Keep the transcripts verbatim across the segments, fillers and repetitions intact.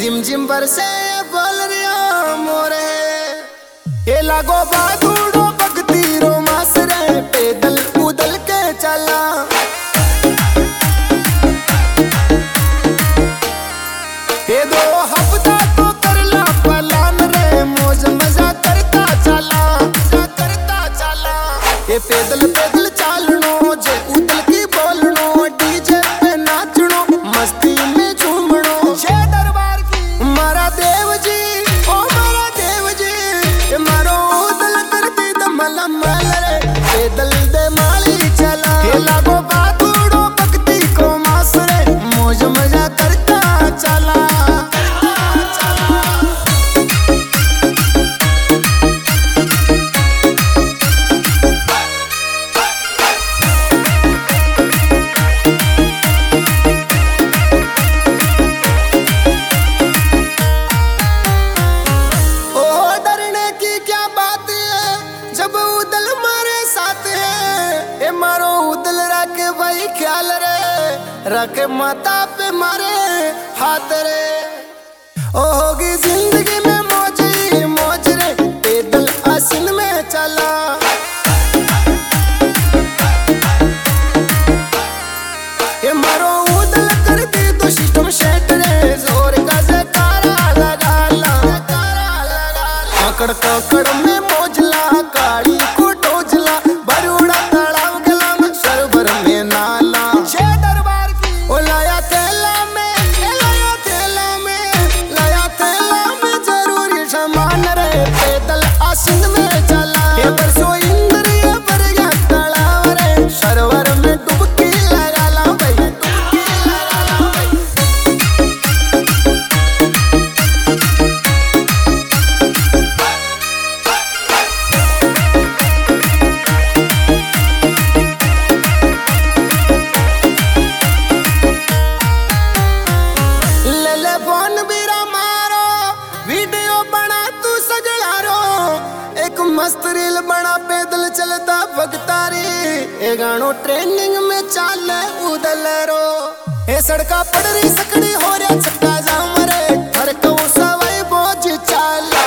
gym gym बरसे बोल रिया मोरे ये लागो बादूड़ो भक्ति रो मासरे पैदल उदल के चला ये दो हफ्ता तो करला पलान रे मौज मजा करता चला करता चला ये पैदल पैदल चालनो जे उदल की बोलनो डीजे पे नाचनो मस्ती में झूमनो जे दरबार की मारा देव जी ओ मारा देव जी ये मारो उदल करती दमल मल रे पैदल दे माली चला ये लागो बातूड़ो भक्ति को मासरे मौज मजा करता चला ख्याल रे रख माता पे मारे हाथ रे ओ होगी जिंदगी में मौज ही मौज रे पैदल आसिन में चला ये मारो उदल कर दी तो सिस्टम सेट रे जोर का जयकारा लगा ला आकड़ काकड़ में मौजला काली को टोजला बरूड़ा तालाब गला में सरवर में नाला सिंध में चला ये परसो इंद्र ये बरया तलाव रे सरोवर में डुबकी लगा ला भाई डुबकी लगा ला भाई ले ले फोन बिरा मारो वीडियो बना तू सजला रो एक मस्त रील बना पैदल चलता भगतारी ए गानो ट्रेंडिंग में चाले उदल रो ए सड़का पड़ रही सकड़ी हो रहा छक्का जाम रे हर को सवाई बोझ चाला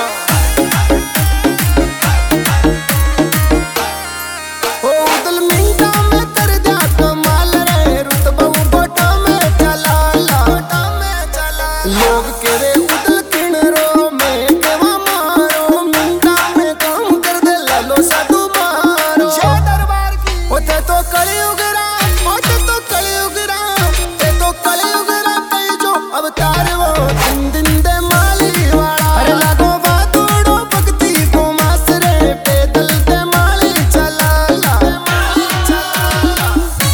ओ उदल मिंटा में कर दिया कमाल रे रुतबा बोटा में चला लाटा में चला लोग के रे उदल किन रो में केवा मारो मिंटा में काम कर दे लालो साधु मारो जे दरबार की ओते तो कलयुग राम ओते तो कलयुग राम ते तो कलयुग राम कई जो अवतार वो दिन दिन दे माली वाला अरे लागो बातूड़ो भक्ति को मासरे पैदल दे माली चला ला माली चला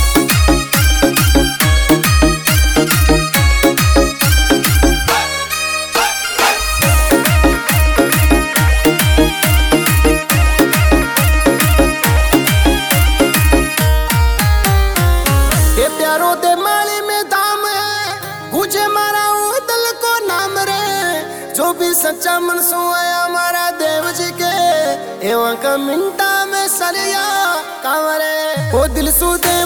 ये प्यारो दे माली में दाम है गुजे मारा उदल को नाम रे जो भी सच्चा मन सोया हमारा देव जी के एवं का मिंटा में सरिया कांवरे ओ दिल सु दे